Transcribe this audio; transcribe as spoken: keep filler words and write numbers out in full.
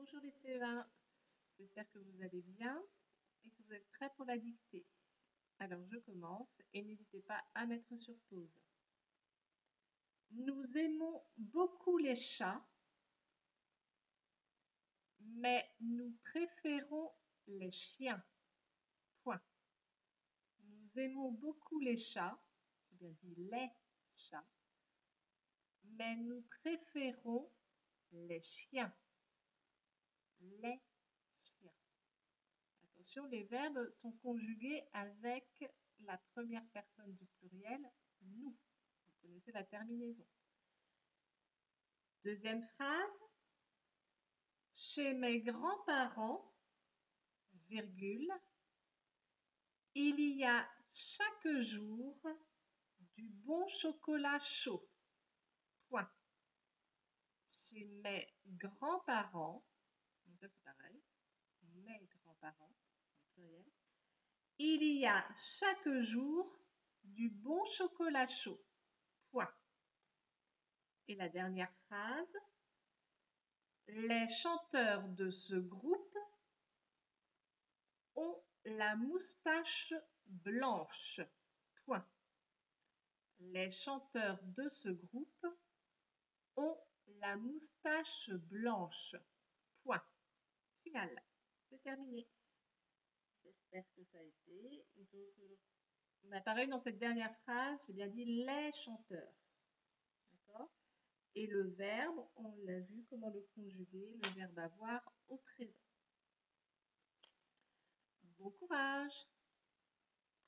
Bonjour les C E un, j'espère que vous allez bien et que vous êtes prêts pour la dictée. Alors je commence et n'hésitez pas à mettre sur pause. Nous aimons beaucoup les chats, mais nous préférons les chiens. Point. Nous aimons beaucoup les chats, j'ai bien dit les chats, mais nous préférons les chiens. Les chiens. Attention, les verbes sont conjugués avec la première personne du pluriel, nous. Vous connaissez la terminaison. Deuxième phrase. Chez mes grands-parents, virgule, il y a chaque jour du bon chocolat chaud. Point. Chez mes grands-parents, donc ça c'est pareil, mes grands-parents, pluriel, il y a chaque jour du bon chocolat chaud. Point. Et la dernière phrase. Les chanteurs de ce groupe ont la moustache blanche. Point. Les chanteurs de ce groupe ont la moustache blanche. Point. Final. C'est terminé. J'espère que ça a été. Donc, pareil, dans cette dernière phrase, j'ai bien dit les chanteurs. D'accord ? Et le verbe, on l'a vu comment le conjuguer, le verbe avoir au présent. Bon courage!